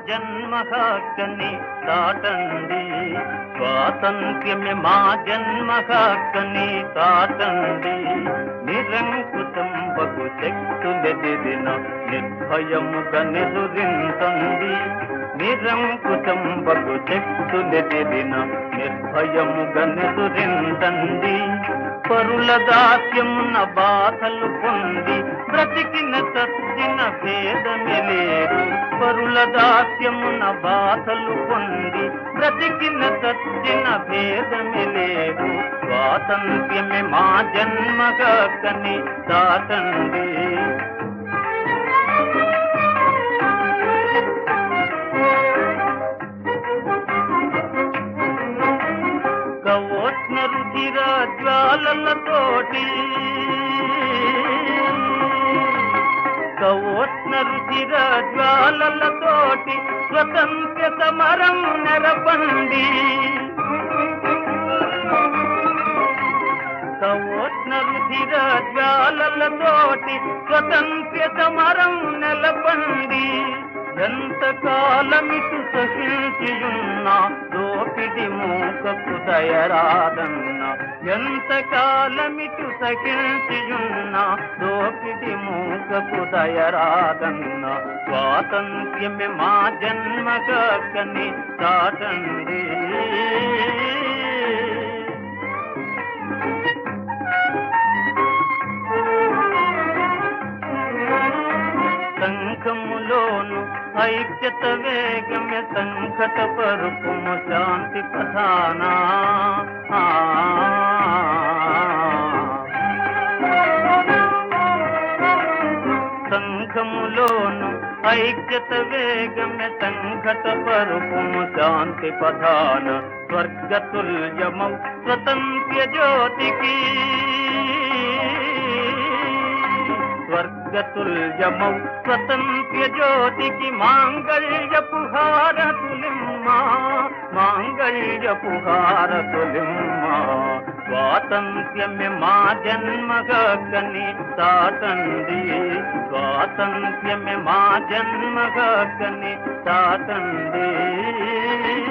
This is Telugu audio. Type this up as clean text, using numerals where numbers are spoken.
జన్మ హక్కని దాటండి. స్వాతంత్ర్యమే మా జన్మ హక్కని దాటండి. నిరంకుశం బహు శక్తులెదిరిన నిర్భయముగా నెదురించండి. నిరంకుశం బహు శక్తులెదిరిన నిర్భయముగా నెదురించండి. పరుల దాస్యమున బాధలు పొంది బ్రతికిన చచ్చిన భేదమే లేదు. పరుల దాస్యమున బాధలు పొంది బ్రతికిన చచ్చిన భేదమే లేదు. స్వాతంత్ర్యమే మా జన్మ హక్కని దాటండి. కవోష్ణ రుచిర జ్వాలలతోటి కవోష్ణ రుచిర జ్వాలలతోటి స్వతంత్ర సమరం నెరపండి. కవోష్ణ రుచిర జ్వాలలతోటి స్వతంత్ర సమరం నెలపండి. ఎంతకాలమిటు సహించియున్నా దోపిడి మూకకు దయరాదన్న. ఎంతకాలమిటు సహించియున్నా దోపిడి మూకకు దయరాదన్న. స్వాతంత్ర్యమే మా జన్మ హక్కని దాటండి. సంఘములోను ఐక్యత వేగమే సంకట పరుపుము శాంతి ప్రధాన. సంఘములోను ఐక్యత వేగమే సంకట పరుపుము శాంతి ప్రధాన. స్వర్గతుల్యమౌ స్వతంత్ర జ్యోతికి స్వర్గతుల్యమౌ స్వతంత్ర జ్యోతికి మాంగళ్యపు హారతులిమ్మా. మాంగళ్యపు హారతులిమ్మా. స్వాతంత్ర్యమే మా జన్మ హక్కని దాటండి. స్వాతంత్ర్యమే మా జన్మ హక్కని దాటండి.